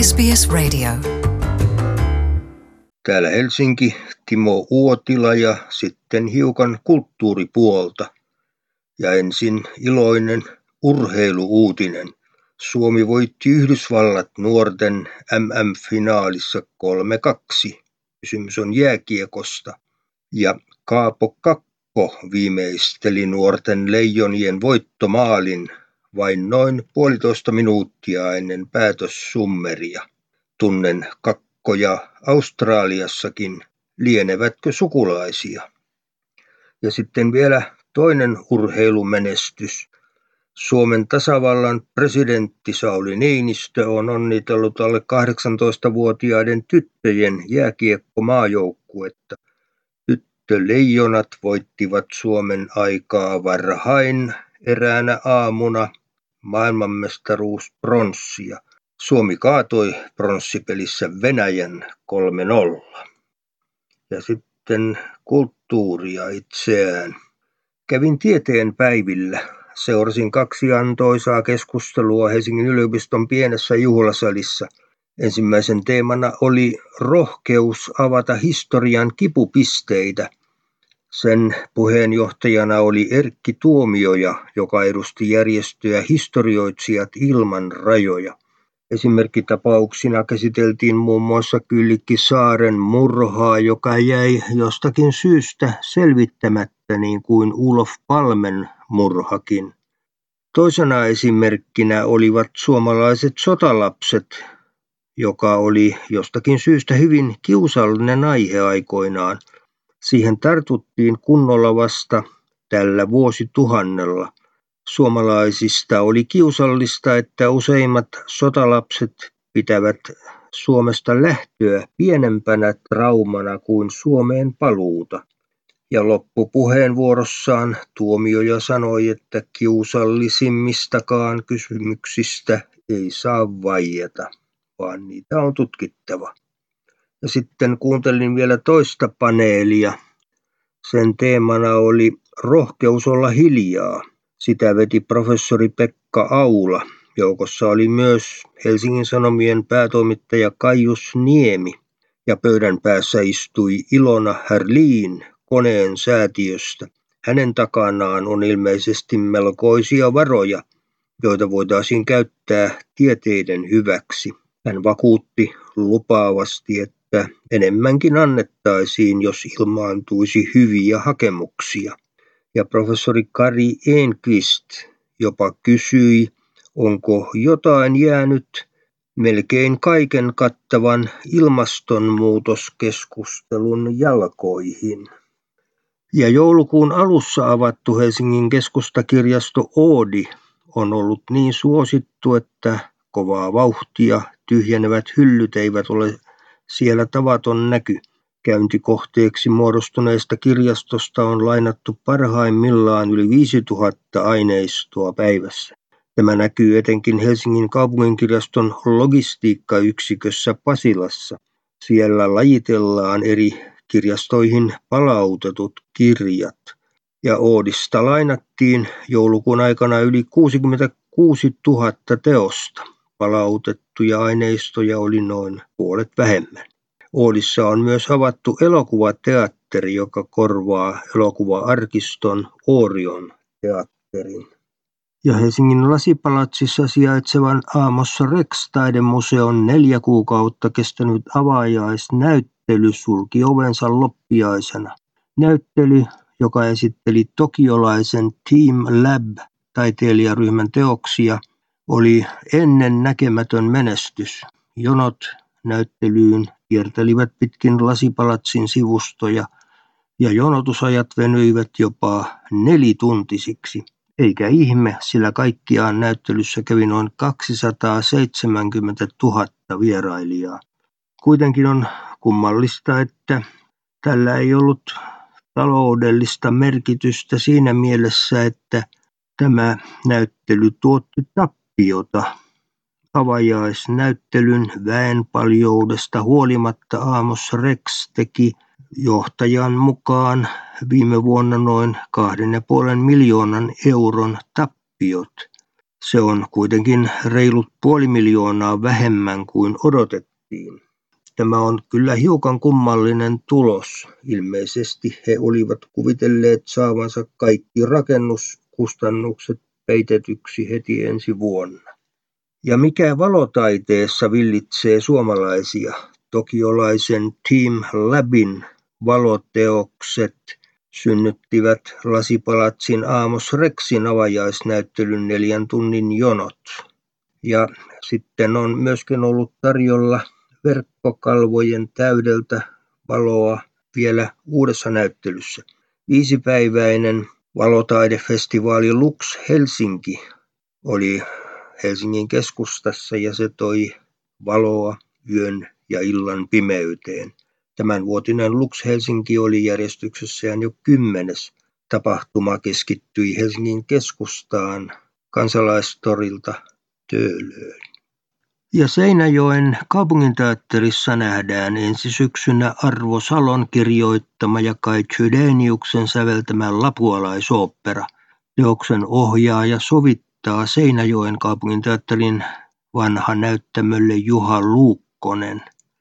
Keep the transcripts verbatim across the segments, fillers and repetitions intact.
S B S Radio. Täällä Helsinki, Timo Uotila ja sitten hiukan kulttuuripuolta. Ja ensin iloinen urheiluuutinen. Suomi voitti Yhdysvallat nuorten M M-finaalissa kolme kaksi. Kysymys on jääkiekosta. Ja Kaapo Kakko viimeisteli nuorten leijonien voittomaalin vain noin puolitoista minuuttia ennen päätössummeria. Tunnen Kakkoja Australiassakin. Lienevätkö sukulaisia? Ja sitten vielä toinen urheilumenestys. Suomen tasavallan presidentti Sauli Niinistö on onnitellut alle kahdeksantoistavuotiaiden tyttöjen jääkiekkomaajoukkuetta. Tyttöleijonat voittivat Suomen aikaa varhain eräänä aamuna maailmanmestaruuspronssia. Suomi kaatoi pronssipelissä Venäjän kolme nolla. Ja sitten kulttuuria itseään. Kävin tieteen päivillä. Seurasin kaksi antoisaa keskustelua Helsingin yliopiston pienessä juhlasalissa. Ensimmäisen teemana oli rohkeus avata historian kipupisteitä. Sen puheenjohtajana oli Erkki Tuomioja, joka edusti järjestöä Historioitsijat ilman rajoja. Esimerkkitapauksina käsiteltiin muun muassa Kyllikkisaaren murhaa, joka jäi jostakin syystä selvittämättä, niin kuin Olof Palmen murhakin. Toisena esimerkkinä olivat suomalaiset sotalapset, joka oli jostakin syystä hyvin kiusallinen aihe aikoinaan. Siihen tartuttiin kunnolla vasta tällä vuosituhannella. Suomalaisista oli kiusallista, että useimmat sotalapset pitävät Suomesta lähtöä pienempänä traumana kuin Suomeen paluuta. Ja loppupuheenvuorossaan Tuomioja sanoi, että kiusallisimmistakaan kysymyksistä ei saa vaieta, vaan niitä on tutkittava. Ja sitten kuuntelin vielä toista paneelia. Sen teemana oli rohkeus olla hiljaa. Sitä veti professori Pekka Aula. Joukossa oli myös Helsingin Sanomien päätoimittaja Kaius Niemi. Ja pöydän päässä istui Ilona Härliin Koneen säätiöstä. Hänen takanaan on ilmeisesti melkoisia varoja, joita voitaisiin käyttää tieteiden hyväksi. Hän vakuutti lupaavasti, että enemmänkin annettaisiin, jos ilmaantuisi hyviä hakemuksia. Ja professori Kari Enqvist jopa kysyi, onko jotain jäänyt melkein kaiken kattavan ilmastonmuutoskeskustelun jalkoihin. Ja joulukuun alussa avattu Helsingin keskustakirjasto Oodi on ollut niin suosittu, että kovaa vauhtia tyhjenevät hyllyt eivät ole siellä tavaton näky. Käyntikohteeksi muodostuneesta kirjastosta on lainattu parhaimmillaan yli viisituhatta aineistoa päivässä. Tämä näkyy etenkin Helsingin kaupunginkirjaston logistiikkayksikössä Pasilassa. Siellä lajitellaan eri kirjastoihin palautetut kirjat. Ja Oodista lainattiin joulukuun aikana yli kuusikymmentäkuusituhatta teosta. Palautettuja aineistoja oli noin puolet vähemmän. Oodissa on myös avattu elokuvateatteri, joka korvaa elokuva-arkiston Orion teatterin. Ja Helsingin Lasipalatsissa sijaitsevan Amos Rex-taidemuseon neljä kuukautta kestänyt avajaisnäyttely sulki ovensa loppiaisena. Näyttely, joka esitteli tokiolaisen Team Lab-taiteilijaryhmän teoksia, oli ennen näkemätön menestys. Jonot näyttelyyn kiertelivät pitkin Lasipalatsin sivustoja ja jonotusajat venyivät jopa nelituntisiksi. Eikä ihme, sillä kaikkiaan näyttelyssä kävi noin kaksisataaseitsemänkymmentätuhatta vierailijaa. Kuitenkin on kummallista, että tällä ei ollut taloudellista merkitystä siinä mielessä, että tämä näyttely tuotti tappiota. Avajaisnäyttelyn väenpaljoudesta huolimatta Amos Rex teki johtajan mukaan viime vuonna noin kahden ja puolen miljoonan euron tappiot. Se on kuitenkin reilut puoli miljoonaa vähemmän kuin odotettiin. Tämä on kyllä hiukan kummallinen tulos. Ilmeisesti he olivat kuvitelleet saavansa kaikki rakennuskustannukset peitetyksi heti ensi vuonna. Ja mikä valotaiteessa villitsee suomalaisia? Tokiolaisen Team Labin valoteokset synnyttivät Lasipalatsin Amos Rexin avajaisnäyttelyn neljän tunnin jonot. Ja sitten on myöskin ollut tarjolla verkkokalvojen täydeltä valoa vielä uudessa näyttelyssä. Viisipäiväinen valotaidefestivaali Lux Helsinki oli Helsingin keskustassa ja se toi valoa yön ja illan pimeyteen. Tämänvuotinen Lux Helsinki oli järjestyksessään jo kymmenes. Tapahtuma keskittyi Helsingin keskustaan Kansalaistorilta Töölöön. Ja Seinäjoen kaupunginteatterissa nähdään ensi syksynä Arvo Salon kirjoittama ja Kai Chydeniuksen säveltämä lapualaisooppera. Teoksen ohjaa ja sovittaa Seinäjoen kaupunginteatterin vanha näyttämölle Juha Luukkonen.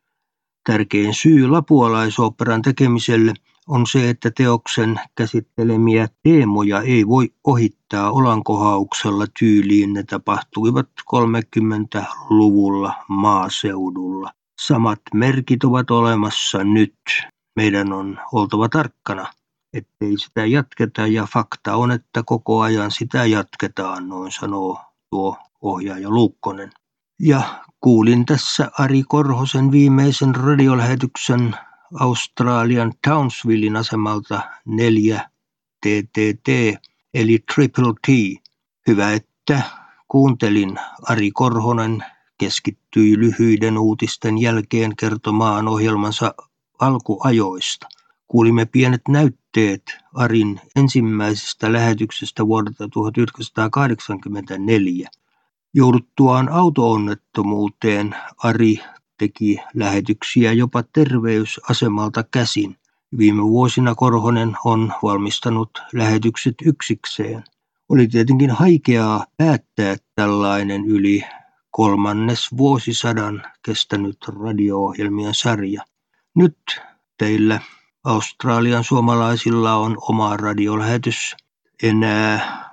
Tärkein syy lapualaisoopperan tekemiselle on se, että teoksen käsittelemiä teemoja ei voi ohittaa olankohauksella tyyliin. Ne tapahtuivat kolmekymmentäluvulla maaseudulla. Samat merkit ovat olemassa nyt. Meidän on oltava tarkkana, ettei sitä jatketa, ja fakta on, että koko ajan sitä jatketaan, noin sanoo tuo ohjaaja Luukkonen. Ja kuulin tässä Ari Korhosen viimeisen radiolähetyksen Australian Townsvillein asemalta neljä T T T eli Triple T. Hyvä, että kuuntelin. Ari Korhonen keskittyi lyhyiden uutisten jälkeen kertomaan ohjelmansa alkuajoista. Kuulimme pienet näytteet Arin ensimmäisestä lähetyksestä vuodelta tuhatyhdeksänsataakahdeksankymmentäneljä. Jouduttuaan auto-onnettomuuteen Ari teki lähetyksiä jopa terveysasemalta käsin. Viime vuosina Korhonen on valmistanut lähetykset yksikseen. Oli tietenkin haikeaa päättää tällainen yli kolmannes vuosisadan kestänyt radio-ohjelmien sarja. Nyt teillä Australian suomalaisilla on oma radiolähetys enää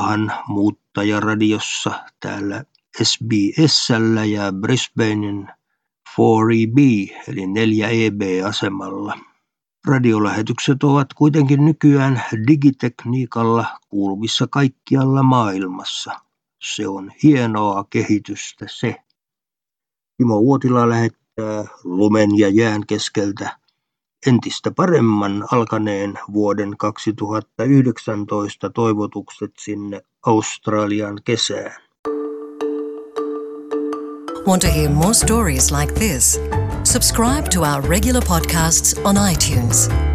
maahanmuuttajaradiossa täällä S B S:llä ja Brisbanein neljä E B eli neljä E B-asemalla. Radiolähetykset ovat kuitenkin nykyään digitekniikalla kuuluvissa kaikkialla maailmassa. Se on hienoa kehitystä se. Timo Uotila lähettää lumen ja jään keskeltä entistä paremman alkaneen vuoden kaksituhattayhdeksäntoista toivotukset sinne Australian kesään. Want to hear more stories like this? Subscribe to our regular podcasts on iTunes.